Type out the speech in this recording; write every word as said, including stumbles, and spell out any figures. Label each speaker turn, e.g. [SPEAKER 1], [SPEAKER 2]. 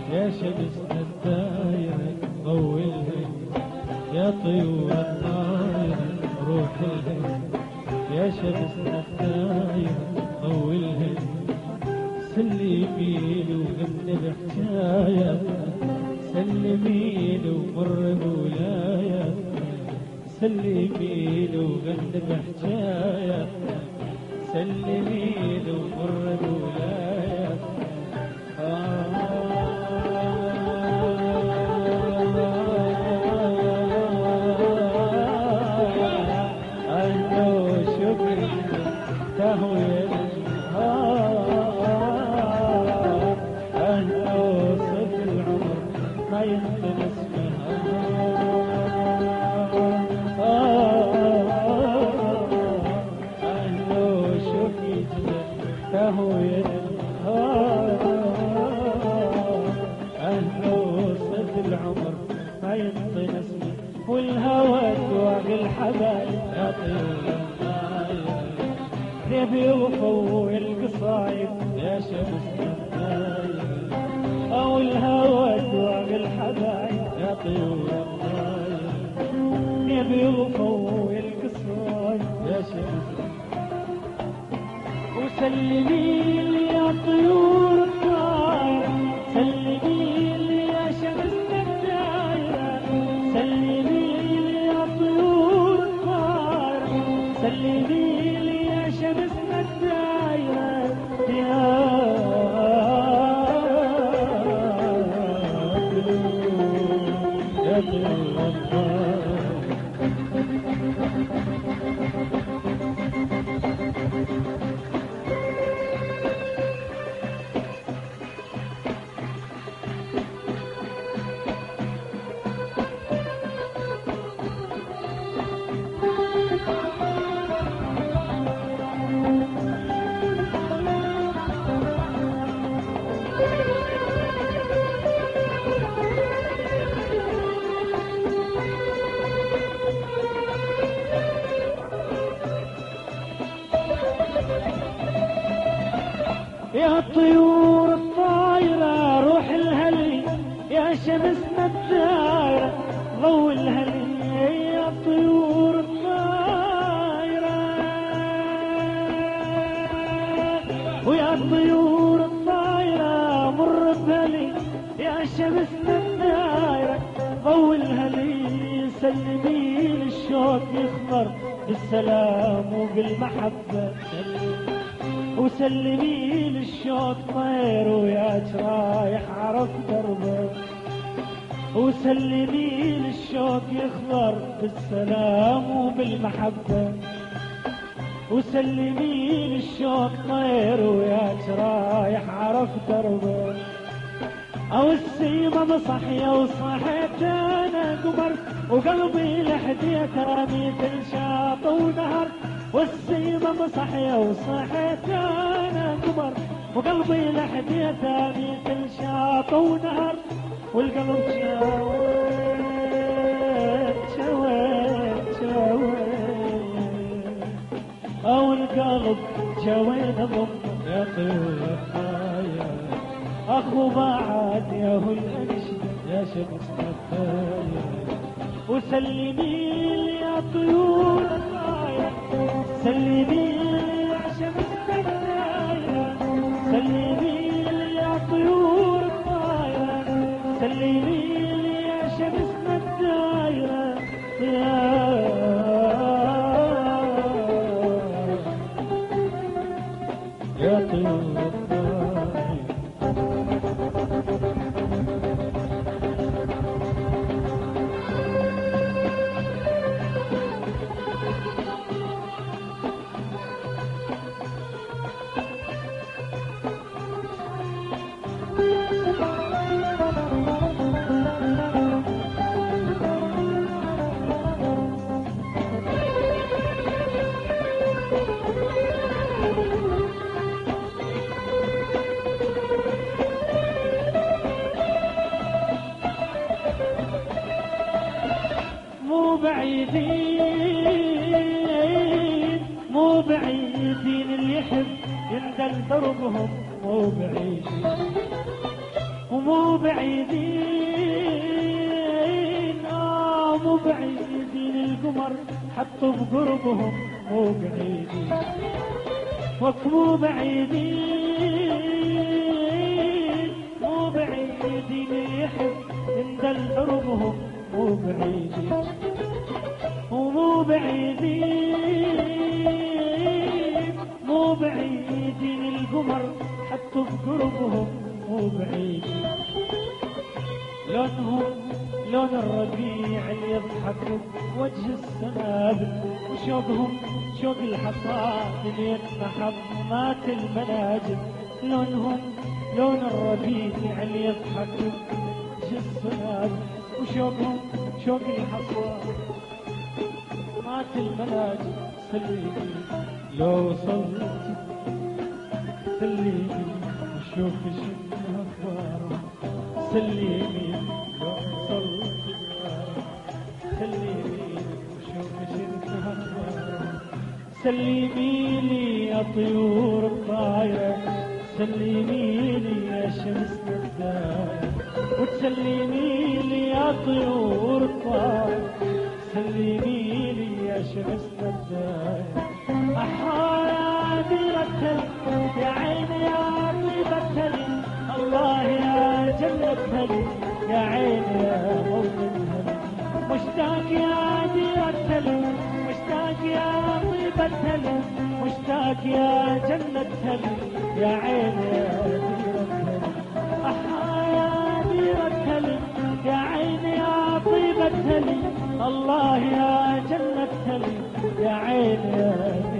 [SPEAKER 1] يا شمسنا الدايرة ضوي الهند، يا طيور الطايرة روح الهند، يا شمسنا الدايرة ضوي الهند، سلمي له وغني بحكاية، سلمي له ومر بولاية، سلمي له وغني بحكاية، سلمي له ومر بولاية. أهلا وشكرا تهوي ما ينطق اسمها، أهله شوف يجمل تهوي أهله صف العمر ما ينطق اسمه، والهوى دواق الحبايب يا طيور الطاير يوفوا القصايد يا شمس الطاير، أو الهوى دواق الحبايب يا طيور الطاير يبي يوفوا القصايد يا شمس. وسلمي لي يا طيور الطاير، سلمي لي يا شمس الدايرة، سلمي لي يا طيور الطاير، سلمي لي يا شمس الدايرة يا يا طيور الطايرة روح الهلي، يا شمسنا الدايرة ضوي الهلي، يا طيور الطايرة ويا طيور الطايرة مر بهلي، يا شمسنا الدايرة ضوي الهلي، سلمي للشوق يخضر بالسلام وبالمحبة، وسلمي للشوق طير وياك رايح عرف دربه، وسلمي للشوق يخضر بالسلام وبالمحبة، وسلمي للشوق طير وياك رايح عرف دربه. او السيمة مصحية وصحيت انا قمر، وقلبي لحديت رميت الشاط ونهر، والسيمة مصحية وصحيت انا قمر، وقلبي لحديت رميت الشاط ونهر، والقلب شويت شويت شويت، او القلب شويت ضم يا طيور الطاير، اخو بعد يا هو الانشد يا شمس الطاير. وسلمي لي يا طيور الطاير، سلمي لي يا شمس الطاير، سلمي لي يا طيور الطاير، سلمي لي يا شمس الطاير يا يا طيور الطاير. مو بعيدين مو بعيدين اللي يحب يندل دربهم، مو بعيدين مو بعيدين آه مو بعيدين القمر حطوا بقربهم مو بعيدين وك مو بعيدين مو بعيدين يحب يندل قربهم مو بعيدين ومو بعيدين مو بعيدين القمر حطوا بقربهم مو بعيدين لونهم لون الربيع اللي يضحك بوجه السنابل وشوقهم شوق الحصاد اللي يتنحب مات المناجم لونهم لون الربيع اللي يضحك بوجه السنابل وشوقهم شوق الحصاد مات المناجم سليني لو وصلت سليني وشوف شنو اخبارهم سليني لو وصلت سليني وشوف شنو اخبارهم سلمي لي يا طيور الطايره سلمي لي يا شمس الدايره وتسلمي لي يا طيور الطايره سلمي لي يا شمس الدايره أحا ديرتل يا عيني يا طيبة لي الله يا جنة لي يا عيني يا موطن لي مشتاق يا ديرتل مشتاق يا طيبة لي مشتاق يا جنة لي يا عيني يا ديرتل أحا يا ديرتل يا عيني يا طيبة لي الله يا جنة لي يا عيني يا